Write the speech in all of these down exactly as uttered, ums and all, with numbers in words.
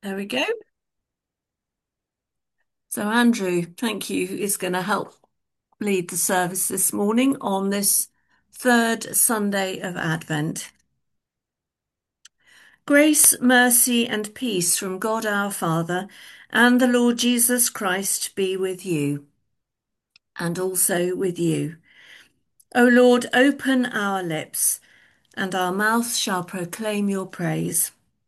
There we go. So Andrew, thank you, is going to help lead the service this morning on this third Sunday of Advent. Grace, mercy, and peace from God our Father and the Lord Jesus Christ be with you, and also with you. O Lord, open our lips, and our mouth shall proclaim your praise.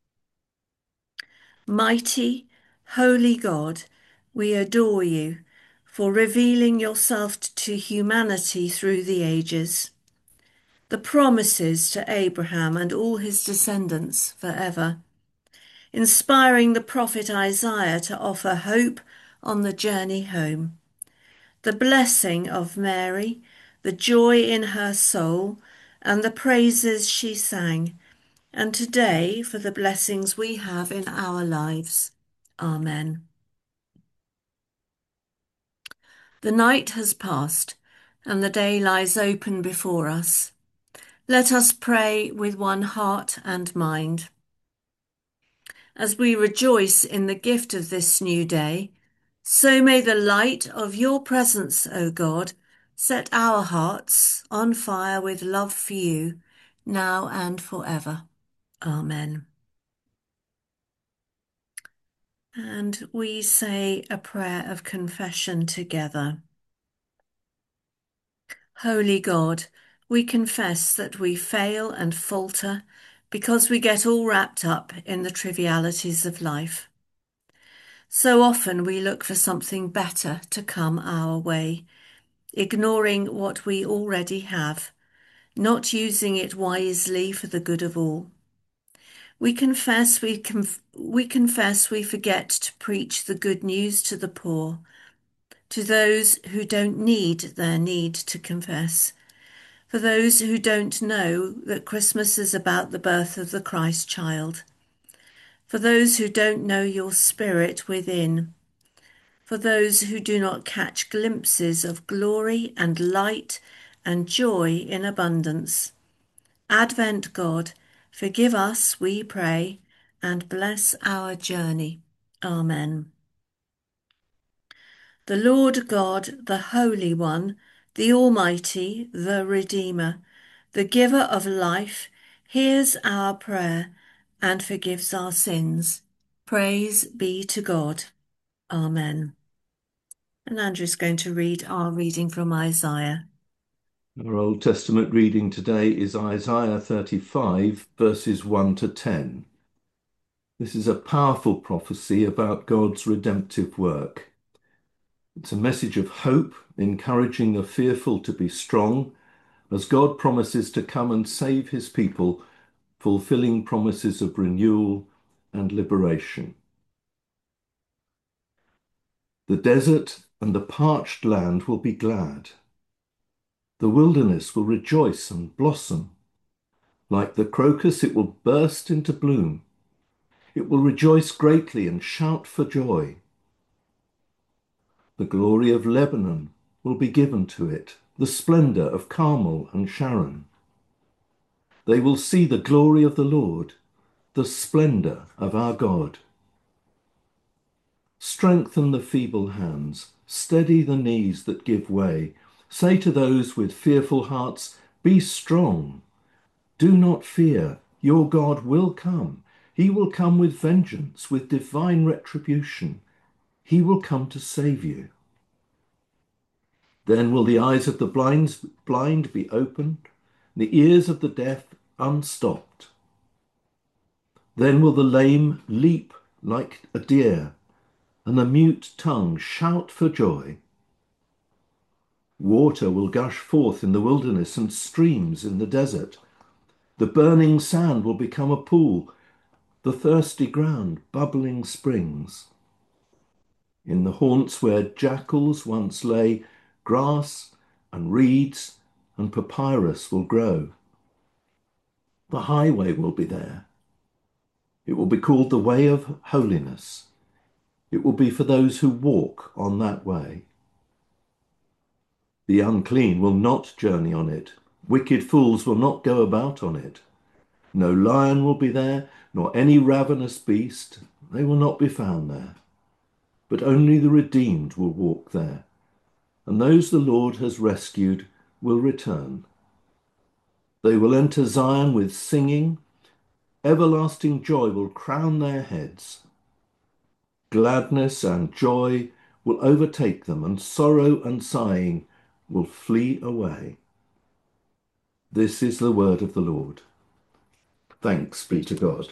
Mighty, holy God, we adore you for revealing yourself to humanity through the ages. The promises to Abraham and all his descendants forever, inspiring the prophet Isaiah to offer hope on the journey home. The blessing of Mary, the joy in her soul, and the praises she sang, and today for the blessings we have in our lives. Amen. The night has passed, and the day lies open before us. Let us pray with one heart and mind. As we rejoice in the gift of this new day, so may the light of your presence, O God, set our hearts on fire with love for you, now and forever. Amen. And we say a prayer of confession together. Holy God, we confess that we fail and falter because we get all wrapped up in the trivialities of life. So often we look for something better to come our way, ignoring what we already have, not using it wisely for the good of all. We confess we, conf- we confess we forget to preach the good news to the poor, to those who don't need their need to confess, for those who don't know that Christmas is about the birth of the Christ child, for those who don't know your spirit within, for those who do not catch glimpses of glory and light and joy in abundance. Advent God, forgive us, we pray, and bless our journey. Amen. The Lord God, the Holy One, the Almighty, the Redeemer, the Giver of life, hears our prayer and forgives our sins. Praise be to God. Amen. And Andrew's going to read our reading from Isaiah. Our Old Testament reading today is Isaiah thirty-five, verses one to ten. This is a powerful prophecy about God's redemptive work. It's a message of hope, encouraging the fearful to be strong, as God promises to come and save his people, fulfilling promises of renewal and liberation. The desert and the parched land will be glad. The wilderness will rejoice and blossom. Like the crocus, it will burst into bloom. It will rejoice greatly and shout for joy. The glory of Lebanon will be given to it, the splendor of Carmel and Sharon. They will see the glory of the Lord, the splendor of our God. Strengthen the feeble hands, steady the knees that give way. Say to those with fearful hearts, be strong. Do not fear, your God will come. He will come with vengeance, with divine retribution. He will come to save you. Then will the eyes of the blind, blind be opened, the ears of the deaf unstopped. Then will the lame leap like a deer, and the mute tongue shout for joy. Water will gush forth in the wilderness and streams in the desert. The burning sand will become a pool, the thirsty ground bubbling springs. In the haunts where jackals once lay, grass and reeds and papyrus will grow. The highway will be there. It will be called the way of holiness. It will be for those who walk on that way. The unclean will not journey on it. Wicked fools will not go about on it. No lion will be there, nor any ravenous beast, They will not be found there, but only the redeemed will walk there, and those the Lord has rescued will return. They will enter Zion with singing. Everlasting joy will crown their heads. Gladness and joy will overtake them, and sorrow and sighing will flee away. This is the word of the Lord. Thanks be to God.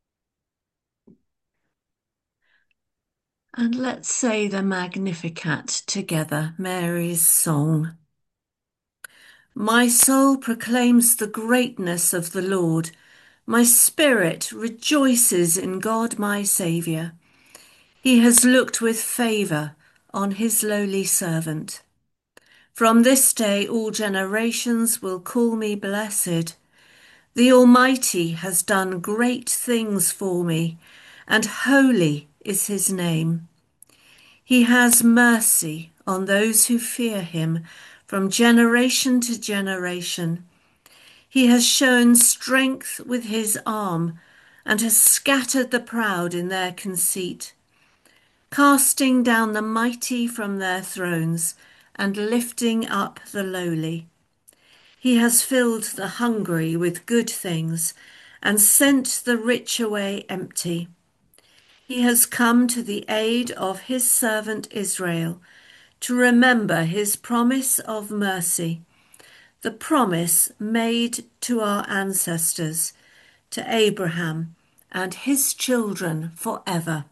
And let's say the Magnificat together, Mary's song. My soul proclaims the greatness of the Lord. My spirit rejoices in God my Saviour. He has looked with favour on his lowly servant. From this day all generations will call me blessed. The Almighty has done great things for me, and holy is his name. He has mercy on those who fear him from generation to generation. He has shown strength with his arm and has scattered the proud in their conceit, casting down the mighty from their thrones and lifting up the lowly. He has filled the hungry with good things and sent the rich away empty. He has come to the aid of his servant Israel to remember his promise of mercy, the promise made to our ancestors, to Abraham and his children forever.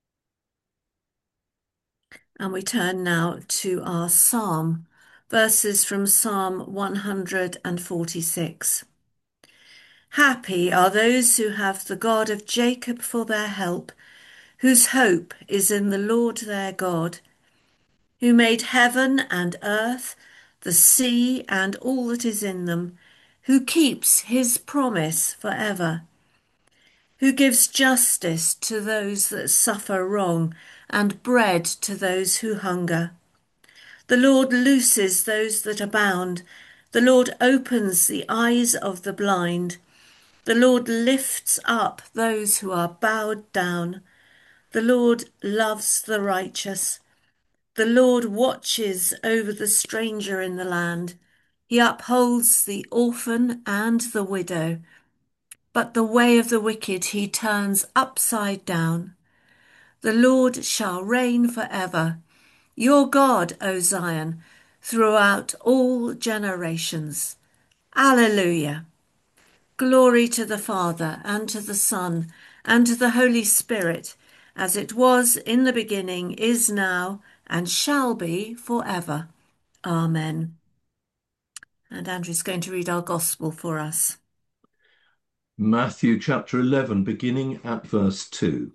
And we turn now to our psalm, verses from Psalm one hundred forty-six. Happy are those who have the God of Jacob for their help, whose hope is in the Lord their God, who made heaven and earth, the sea and all that is in them, who keeps his promise forever, who gives justice to those that suffer wrong and bread to those who hunger. The Lord looses those that are bound. The Lord opens the eyes of the blind. The Lord lifts up those who are bowed down. The Lord loves the righteous. The Lord watches over the stranger in the land. He upholds the orphan and the widow, but the way of the wicked he turns upside down. The Lord shall reign forever, your God, O Zion, throughout all generations. Alleluia. Glory to the Father, and to the Son, and to the Holy Spirit, as it was in the beginning, is now, and shall be forever. Amen. And Andrew's going to read our Gospel for us. Matthew chapter eleven, beginning at verse two.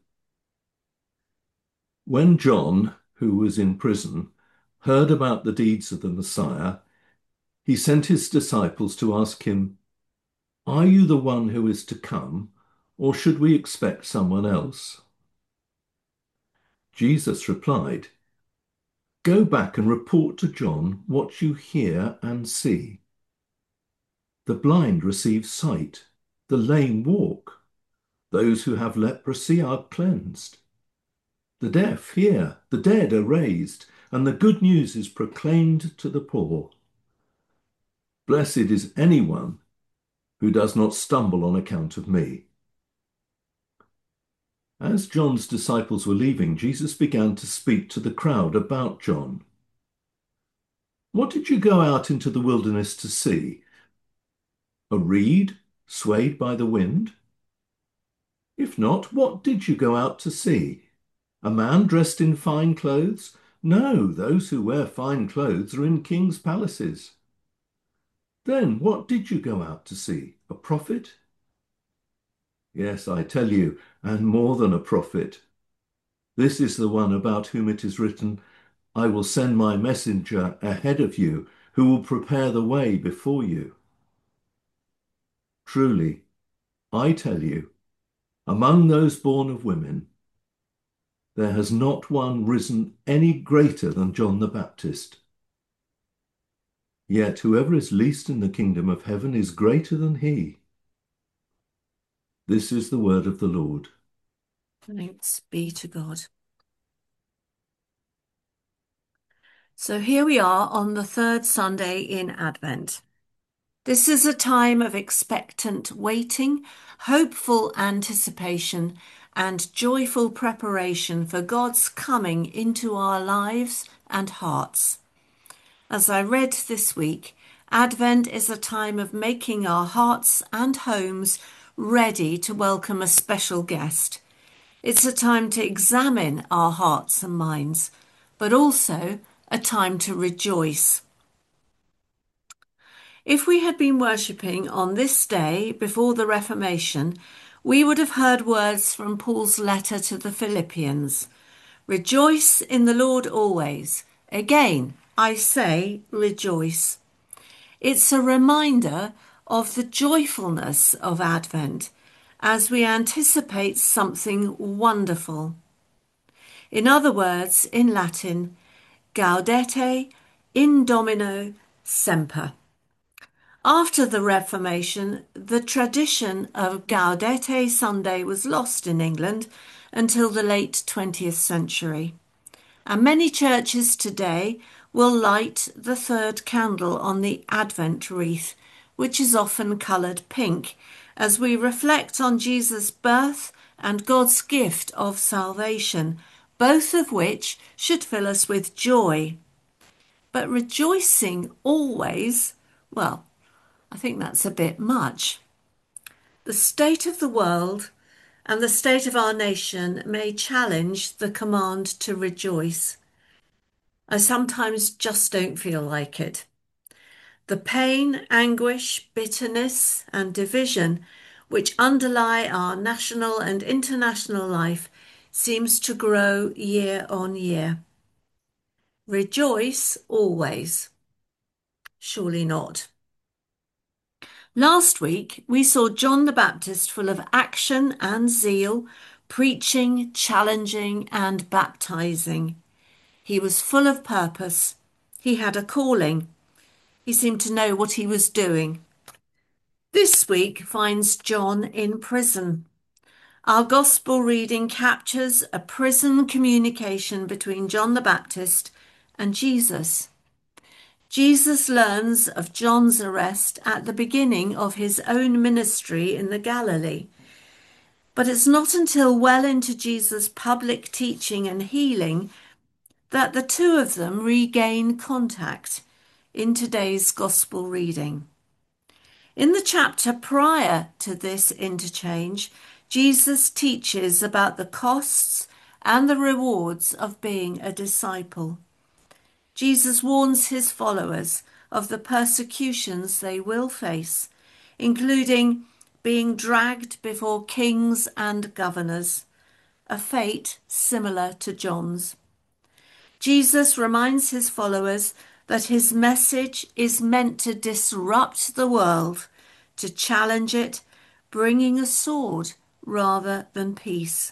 When John, who was in prison, heard about the deeds of the Messiah, he sent his disciples to ask him, "Are you the one who is to come, or should we expect someone else?" Jesus replied, "Go back and report to John what you hear and see. The blind receive sight, the lame walk, those who have leprosy are cleansed, the deaf hear, the dead are raised, and the good news is proclaimed to the poor. Blessed is anyone who does not stumble on account of me." As John's disciples were leaving, Jesus began to speak to the crowd about John. "What did you go out into the wilderness to see? A reed swayed by the wind? If not, what did you go out to see? A man dressed in fine clothes? No, those who wear fine clothes are in kings' palaces. Then what did you go out to see? A prophet? Yes, I tell you, and more than a prophet. This is the one about whom it is written, 'I will send my messenger ahead of you, who will prepare the way before you.' Truly, I tell you, among those born of women, there has not one risen any greater than John the Baptist. Yet whoever is least in the kingdom of heaven is greater than he." This is the word of the Lord. Thanks be to God. So here we are on the third Sunday in Advent. This is a time of expectant waiting, hopeful anticipation, and joyful preparation for God's coming into our lives and hearts. As I read this week, Advent is a time of making our hearts and homes ready to welcome a special guest. It's a time to examine our hearts and minds, but also a time to rejoice. If we had been worshipping on this day before the Reformation, we would have heard words from Paul's letter to the Philippians. Rejoice in the Lord always. Again, I say rejoice. It's a reminder of the joyfulness of Advent as we anticipate something wonderful. In other words, in Latin, gaudete in domino semper. After the Reformation, the tradition of Gaudete Sunday was lost in England until the late twentieth century. And many churches today will light the third candle on the Advent wreath, which is often coloured pink, as we reflect on Jesus' birth and God's gift of salvation, both of which should fill us with joy. But rejoicing always, well, I think that's a bit much. The state of the world and the state of our nation may challenge the command to rejoice. I sometimes just don't feel like it. The pain, anguish, bitterness, and division which underlie our national and international life seems to grow year on year. Rejoice always. Surely not. Last week, we saw John the Baptist full of action and zeal, preaching, challenging, and baptizing. He was full of purpose. He had a calling. He seemed to know what he was doing. This week finds John in prison. Our gospel reading captures a prison communication between John the Baptist and Jesus. Jesus learns of John's arrest at the beginning of his own ministry in the Galilee. But it's not until well into Jesus' public teaching and healing that the two of them regain contact in today's gospel reading. In the chapter prior to this interchange, Jesus teaches about the costs and the rewards of being a disciple. Jesus warns his followers of the persecutions they will face, including being dragged before kings and governors, a fate similar to John's. Jesus reminds his followers that his message is meant to disrupt the world, to challenge it, bringing a sword rather than peace.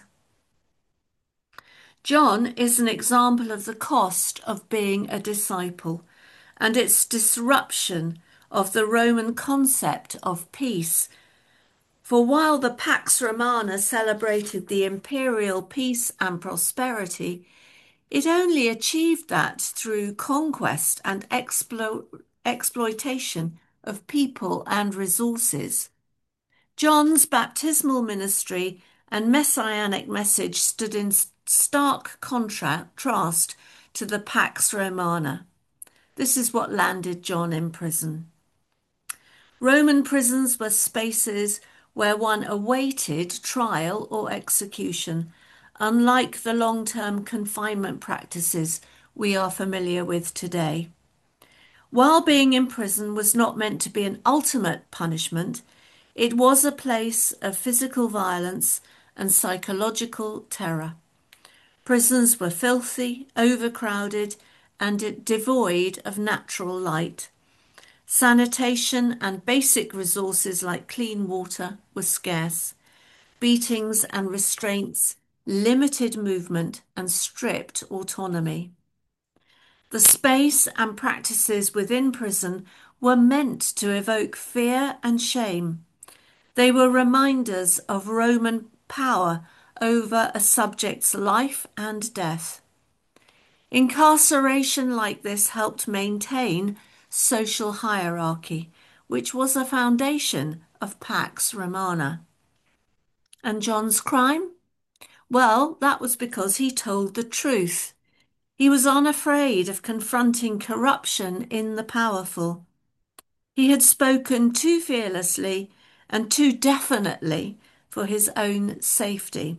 John is an example of the cost of being a disciple and its disruption of the Roman concept of peace. For while the Pax Romana celebrated the imperial peace and prosperity, it only achieved that through conquest and explo- exploitation of people and resources. John's baptismal ministry and messianic message stood in stark contrast to the Pax Romana. This is what landed John in prison. Roman prisons were spaces where one awaited trial or execution, unlike the long-term confinement practices we are familiar with today. While being in prison was not meant to be an ultimate punishment, it was a place of physical violence and psychological terror. Prisons were filthy, overcrowded, and devoid of natural light. Sanitation and basic resources like clean water were scarce. Beatings and restraints limited movement and stripped autonomy. The space and practices within prison were meant to evoke fear and shame. They were reminders of Roman power over a subject's life and death. Incarceration like this helped maintain social hierarchy, which was a foundation of Pax Romana. And John's crime? Well, that was because he told the truth. He was unafraid of confronting corruption in the powerful. He had spoken too fearlessly and too definitely for his own safety.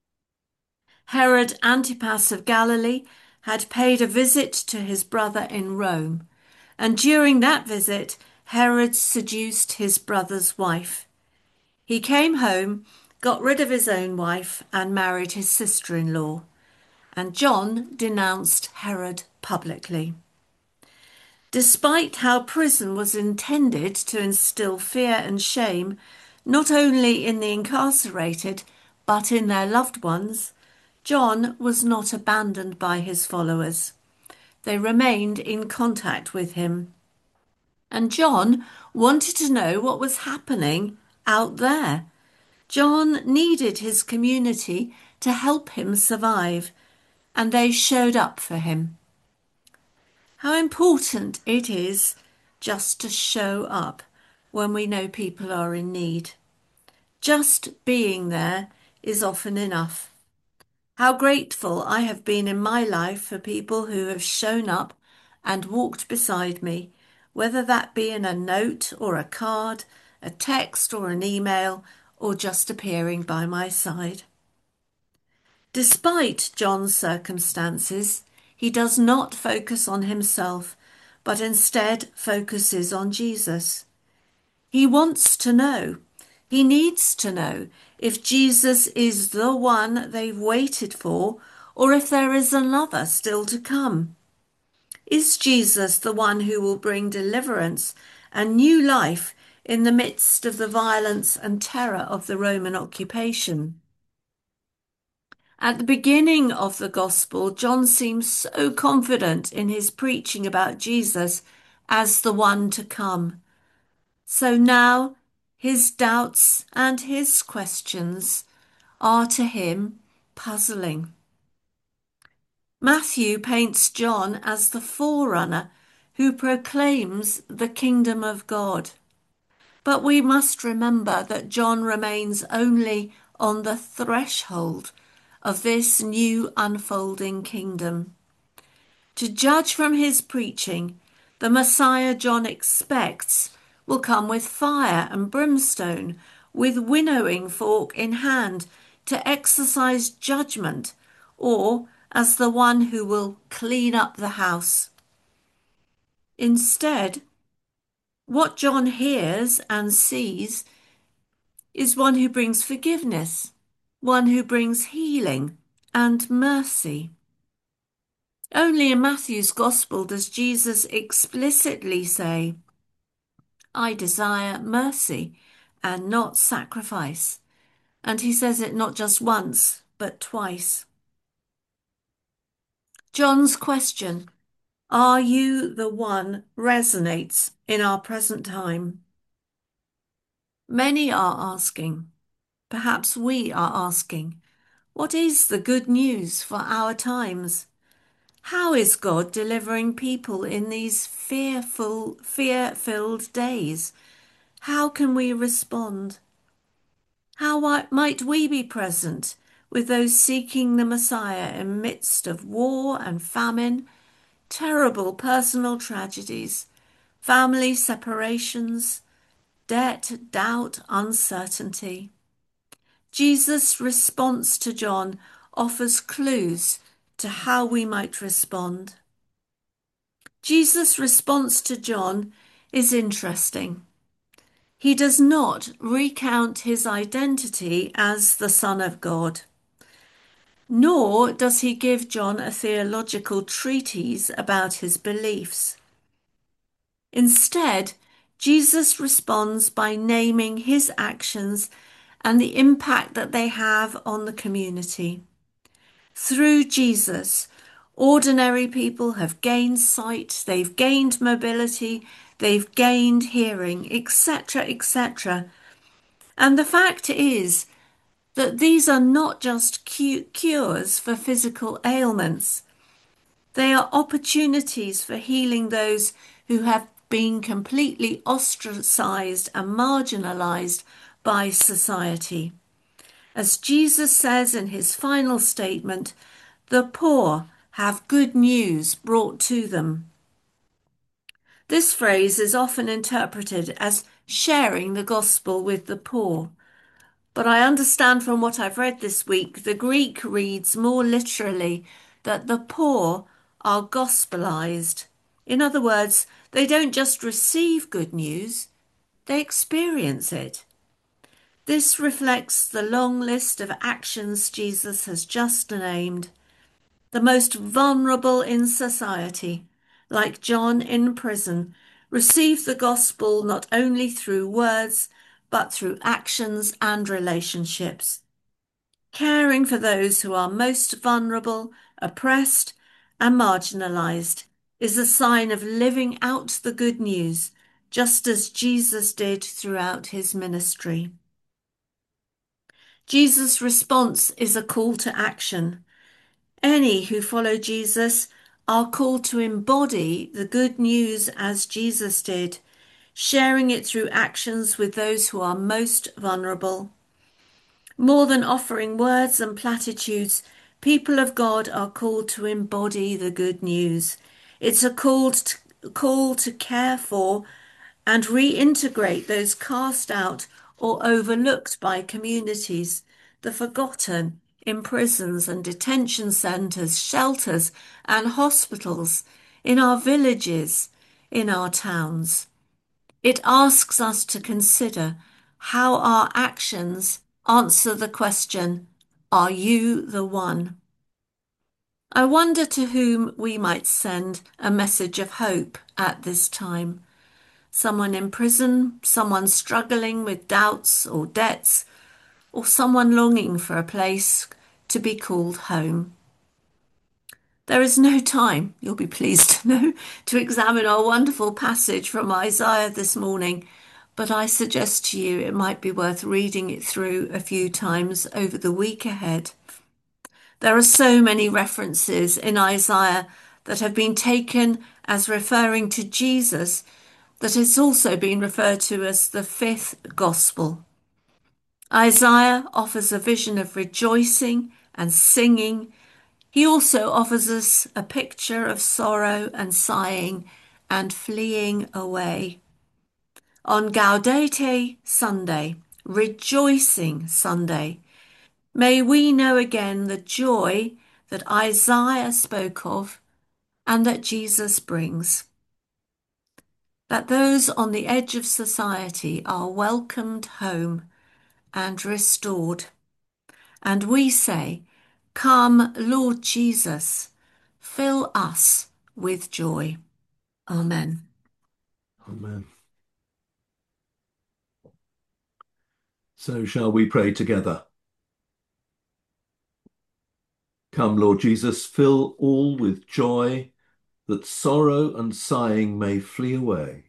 Herod Antipas of Galilee had paid a visit to his brother in Rome, and during that visit, Herod seduced his brother's wife. He came home, got rid of his own wife, and married his sister-in-law. And John denounced Herod publicly. Despite how prison was intended to instill fear and shame, not only in the incarcerated, but in their loved ones, John was not abandoned by his followers. They remained in contact with him. And John wanted to know what was happening out there. John needed his community to help him survive, and they showed up for him. How important it is just to show up when we know people are in need. Just being there is often enough. How grateful I have been in my life for people who have shown up and walked beside me, whether that be in a note or a card, a text or an email, or just appearing by my side. Despite John's circumstances, he does not focus on himself, but instead focuses on Jesus. He wants to know, he needs to know if Jesus is the one they've waited for, or if there is another still to come. Is Jesus the one who will bring deliverance and new life in the midst of the violence and terror of the Roman occupation? At the beginning of the Gospel, John seems so confident in his preaching about Jesus as the one to come. So now his doubts and his questions are to him puzzling. Matthew paints John as the forerunner who proclaims the kingdom of God. But we must remember that John remains only on the threshold of this new unfolding kingdom. To judge from his preaching, the Messiah John expects will come with fire and brimstone, with winnowing fork in hand to exercise judgment, or as the one who will clean up the house. Instead, what John hears and sees is one who brings forgiveness, one who brings healing and mercy. Only in Matthew's Gospel does Jesus explicitly say, I desire mercy and not sacrifice. And he says it not just once, but twice. John's question, are you the one, resonates in our present time. Many are asking, perhaps we are asking, what is the good news for our times? How is God delivering people in these fearful, fear-filled days? How can we respond? How might we be present with those seeking the Messiah in midst of war and famine, terrible personal tragedies, family separations, debt, doubt, uncertainty? Jesus' response to John offers clues to how we might respond. Jesus' response to John is interesting. He does not recount his identity as the Son of God, nor does he give John a theological treatise about his beliefs. Instead, Jesus responds by naming his actions and the impact that they have on the community. Through Jesus, ordinary people have gained sight, they've gained mobility, they've gained hearing, et cetera, et cetera. And the fact is that these are not just cu- cures for physical ailments, they are opportunities for healing those who have been completely ostracized and marginalized by society. As Jesus says in his final statement, the poor have good news brought to them. This phrase is often interpreted as sharing the gospel with the poor. But I understand from what I've read this week, the Greek reads more literally that the poor are gospelized. In other words, they don't just receive good news, they experience it. This reflects the long list of actions Jesus has just named. The most vulnerable in society, like John in prison, receive the gospel not only through words, but through actions and relationships. Caring for those who are most vulnerable, oppressed, and marginalized is a sign of living out the good news, just as Jesus did throughout his ministry. Jesus' response is a call to action. Any who follow Jesus are called to embody the good news as Jesus did, sharing it through actions with those who are most vulnerable. More than offering words and platitudes, people of God are called to embody the good news. It's a call to, call to care for and reintegrate those cast out or overlooked by communities, the forgotten in prisons and detention centres, shelters and hospitals, in our villages, in our towns. It asks us to consider how our actions answer the question, are you the one? I wonder to whom we might send a message of hope at this time. Someone in prison, someone struggling with doubts or debts, or someone longing for a place to be called home. There is no time, you'll be pleased to know, to examine our wonderful passage from Isaiah this morning, but I suggest to you it might be worth reading it through a few times over the week ahead. There are so many references in Isaiah that have been taken as referring to Jesus that it's also been referred to as the fifth gospel. Isaiah offers a vision of rejoicing and singing. He also offers us a picture of sorrow and sighing and fleeing away. On Gaudete Sunday, Rejoicing Sunday, may we know again the joy that Isaiah spoke of and that Jesus brings. That those on the edge of society are welcomed home and restored. And we say, come, Lord Jesus, fill us with joy. Amen. Amen. So shall we pray together? Come, Lord Jesus, fill all with joy, that sorrow and sighing may flee away.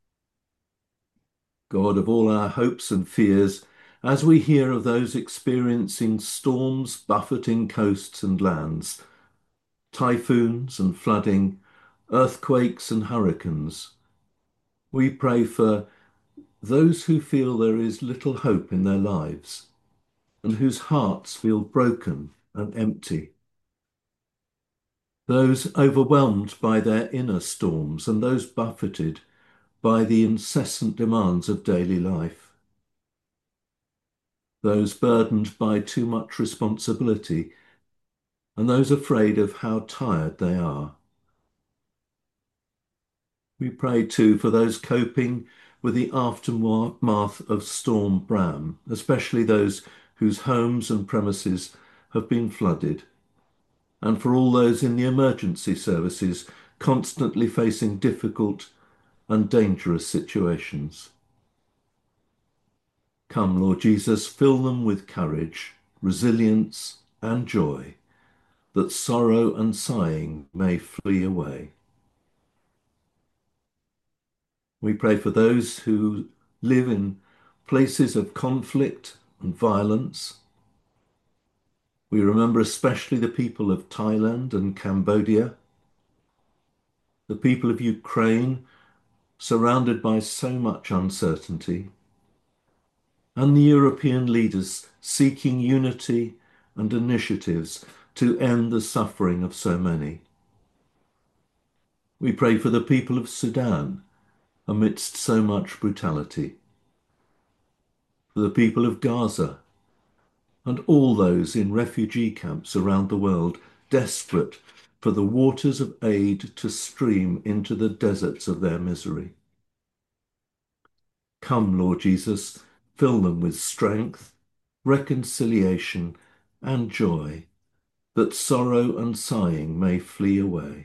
God of all our hopes and fears, as we hear of those experiencing storms buffeting coasts and lands, typhoons and flooding, earthquakes and hurricanes, we pray for those who feel there is little hope in their lives and whose hearts feel broken and empty. Those overwhelmed by their inner storms and those buffeted by the incessant demands of daily life. Those burdened by too much responsibility and those afraid of how tired they are. We pray too for those coping with the aftermath of Storm Bram, especially those whose homes and premises have been flooded, and for all those in the emergency services constantly facing difficult and dangerous situations. Come, Lord Jesus, fill them with courage, resilience, and joy, that sorrow and sighing may flee away. We pray for those who live in places of conflict and violence, We remember especially the people of Thailand and Cambodia, the people of Ukraine, surrounded by so much uncertainty, and the European leaders seeking unity and initiatives to end the suffering of so many. We pray for the people of Sudan amidst so much brutality, for the people of Gaza and all those in refugee camps around the world, desperate for the waters of aid to stream into the deserts of their misery. Come, Lord Jesus, fill them with strength, reconciliation, and joy, that sorrow and sighing may flee away.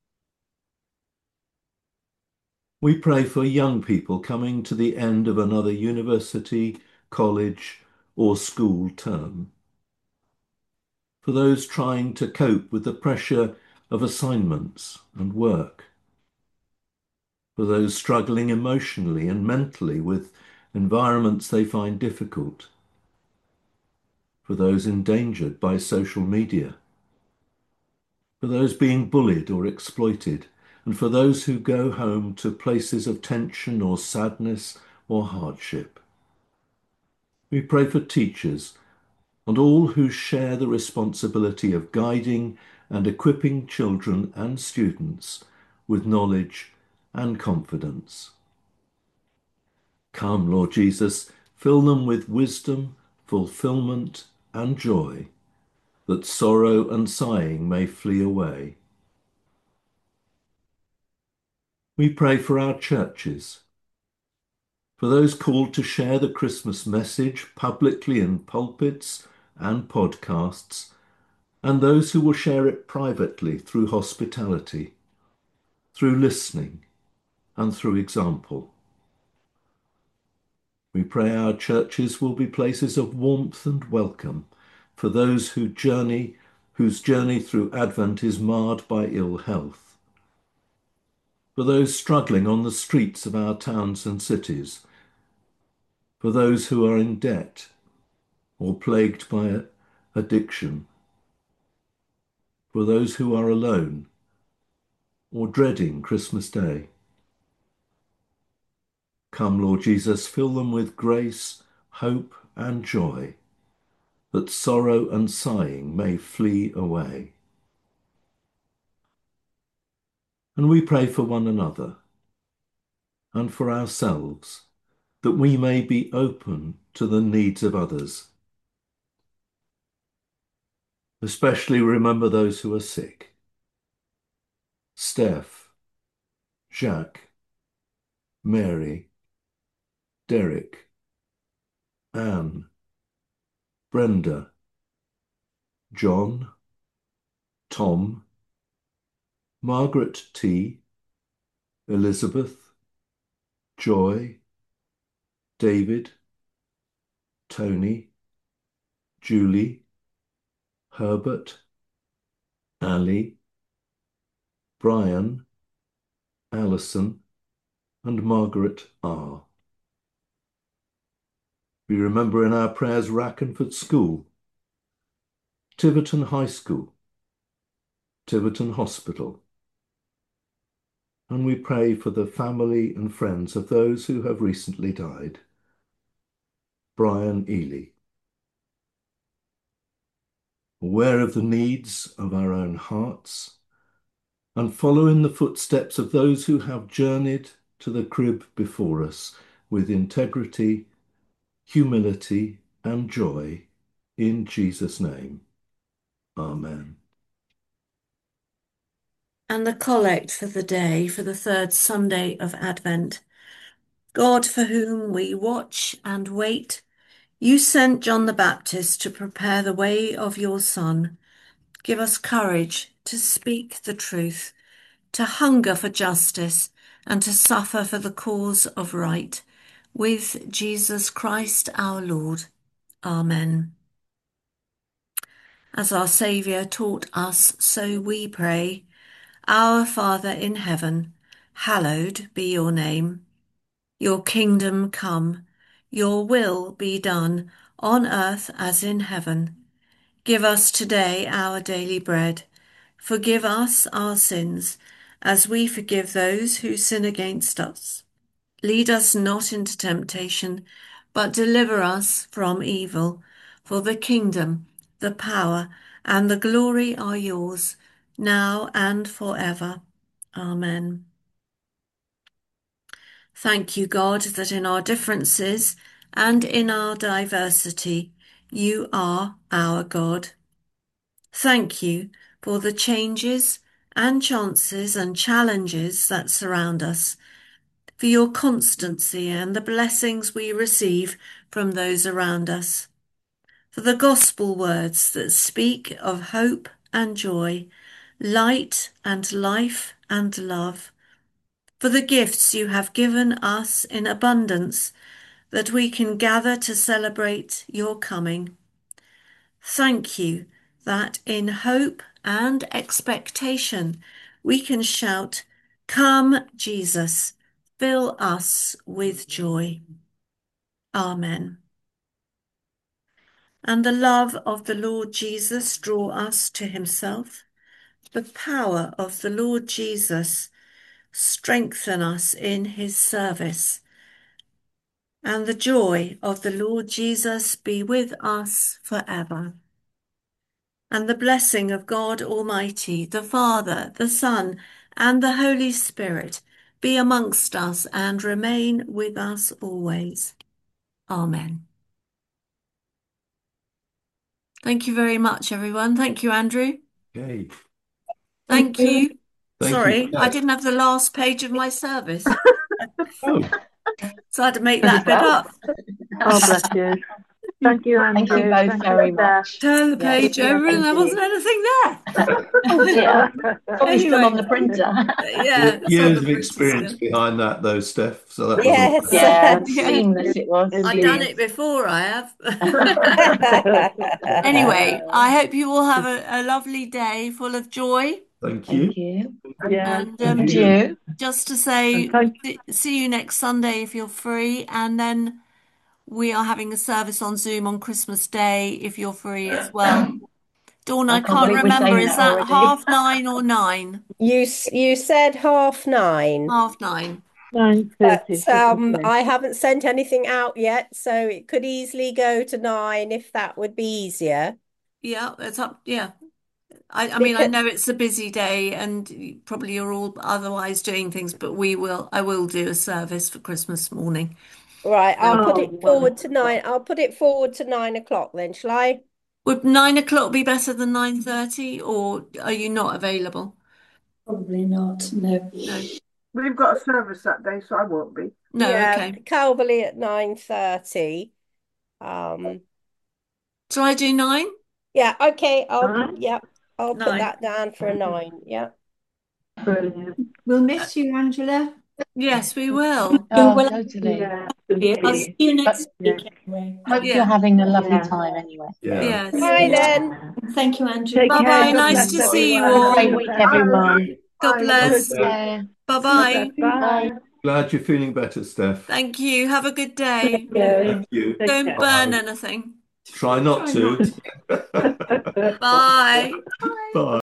We pray for young people coming to the end of another university, college, or school term, for those trying to cope with the pressure of assignments and work, for those struggling emotionally and mentally with environments they find difficult, for those endangered by social media, for those being bullied or exploited, and for those who go home to places of tension or sadness or hardship. We pray for teachers and all who share the responsibility of guiding and equipping children and students with knowledge and confidence. Come, Lord Jesus, fill them with wisdom, fulfillment, and joy, that sorrow and sighing may flee away. We pray for our churches, for those called to share the Christmas message publicly in pulpits and podcasts, and those who will share it privately through hospitality, through listening, and through example. We pray our churches will be places of warmth and welcome for those who journey, whose journey through Advent is marred by ill health, for those struggling on the streets of our towns and cities, for those who are in debt or plagued by addiction, for those who are alone or dreading Christmas Day. Come, Lord Jesus, fill them with grace, hope, and joy, that sorrow and sighing may flee away. And we pray for one another and for ourselves, that we may be open to the needs of others. Especially remember those who are sick. Steph, Jacques, Mary, Derek, Anne, Brenda, John, Tom, Margaret T, Elizabeth, Joy, David, Tony, Julie, Herbert, Ali, Brian, Alison, and Margaret R. We remember in our prayers Rackenford School, Tiverton High School, Tiverton Hospital, and we pray for the family and friends of those who have recently died. Brian Ely. Aware of the needs of our own hearts, and follow in the footsteps of those who have journeyed to the crib before us with integrity, humility, and joy, in Jesus' name. Amen. And the collect for the day, for the third Sunday of Advent. God, for whom we watch and wait, you sent John the Baptist to prepare the way of your Son. Give us courage to speak the truth, to hunger for justice, and to suffer for the cause of right, with Jesus Christ our Lord. Amen. As our Saviour taught us, so we pray. Our Father in heaven, hallowed be your name. Your kingdom come, your will be done, on earth as in heaven. Give us today our daily bread. Forgive us our sins, as we forgive those who sin against us. Lead us not into temptation, but deliver us from evil. For the kingdom, the power, and the glory are yours, now and forever. Amen. Thank you, God, that in our differences and in our diversity, you are our God. Thank you for the changes and chances and challenges that surround us, for your constancy and the blessings we receive from those around us, for the gospel words that speak of hope and joy, light and life and love, for the gifts you have given us in abundance that we can gather to celebrate your coming. Thank you that in hope and expectation we can shout, "Come, Jesus, fill us with joy." Amen. And the love of the Lord Jesus draw us to himself. The power of the Lord Jesus strengthen us in his service. And the joy of the Lord Jesus be with us forever. And the blessing of God Almighty, the Father, the Son, and the Holy Spirit be amongst us and remain with us always. Amen. Thank you very much, everyone. Thank you, Andrew. Okay. Thank you. Thank you, Sorry, I Steph. didn't have the last page of my service, Oh, so I had to make Really that bit well. up. Oh, bless you. Thank you, Andrew. Thank you both Thank very you, Steph. much. Turn the Yeah, page over and thank there you. wasn't anything there. Oh dear. Probably still on Anyway, the printer. yeah, it's on years the of printer experience still. behind that, though, Steph. So that was all. Yes. Yeah, Yeah, seamless it was. I've done Indeed. it before, I have. Anyway, I hope you all have a, a lovely day full of joy. Thank you. Thank you. Yes, And thank um, And you. you. just to And say, thank see see you next Sunday if you're free. And then we are having a service on Zoom on Christmas Day if you're free as well. Dawn, I I can't can't believe we're remember, saying is that that already. half nine or nine? You s- you said half nine, Half nine. nine thirty but Christmas um, Day. I haven't sent anything out yet, so it could easily go to nine if that would be easier. Yeah, it's up. Yeah. I, I mean, I Because know it's a busy day and you- probably you're all otherwise doing things, but we will, I will do a service for Christmas morning. right, I'll So put Oh, it forward to wonderful. nine. I'll put it forward to nine o'clock then, shall I? would nine o'clock be better than nine thirty, or are you not available? Probably not, no. No. We've got a service that day, so I won't be. No, Yeah, okay. Calverley at nine thirty. Um, Shall I do nine? yeah, okay, I'll Right? yeah, I'll put Nine. that down for a nine. Yeah. Brilliant. We'll miss you, Angela. Yes, we will. You Oh, will totally. Yes, I'll see indeed. you But next Yes. week anyway. hope you're Yeah. having a lovely Yeah. time anyway. Yeah. Yes. Bye Yeah. then. Thank you, Andrew. Take Bye care. bye. God Nice bless to see you Have a everyone. great all. week, Bye. everyone. God Bye. Okay. bless. Take care. Bye See bye. you. Bye. Bye. Glad you're feeling better, Steph. Thank you. Have a good day. Yeah. Thank you. Take Don't care. burn Bye. anything. Try not Try to. not to. Bye. Bye. Bye.